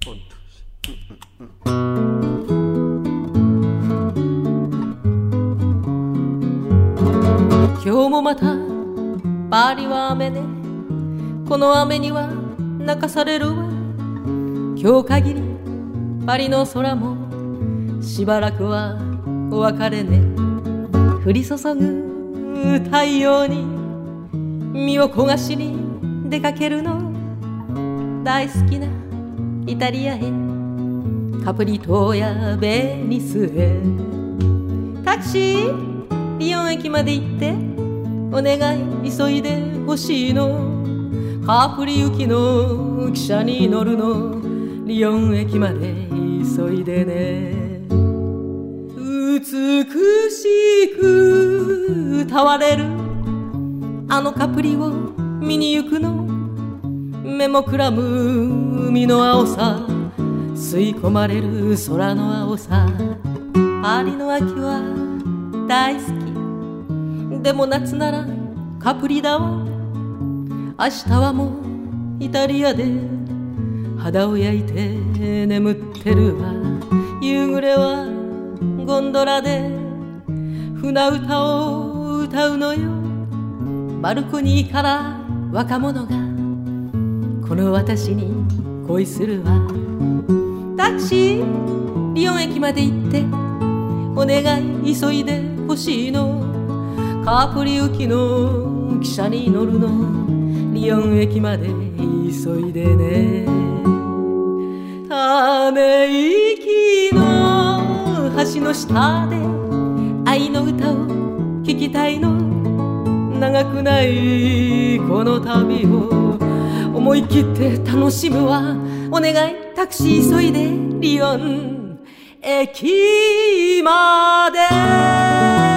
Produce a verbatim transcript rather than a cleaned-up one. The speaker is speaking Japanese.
本当。今日もまたパリは雨ね、この雨には泣かされるわ。今日限りパリの空もしばらくはお別れね。降り注ぐ太陽に身を焦がしに出かけるの。大好きなイタリアへ、カプリ島やベニスへ。タクシーリヨン駅まで行ってお願い急いでほしいの。カプリ行きの汽車に乗るの。リヨン駅まで急いでね。美しく歌われるあのカプリを見に行くの。目もくらむ海の青さ、吸い込まれる空の青さ。パリの秋は大好き、でも夏ならカプリだわ。明日はもうイタリアで肌を焼いて眠ってるわ。夕暮れはゴンドラで船歌を歌うのよ。バルコニーから若者がこの私に恋するわ。タクシーリヨン駅まで行ってお願い急いでほしいの。カプリ行きの汽車に乗るの。リヨン駅まで急いでね。ため息の橋の下で愛の歌を聴きたいの。長くないこの旅を思い切って楽しむわ。お願いタクシー急いでリヨン駅まで。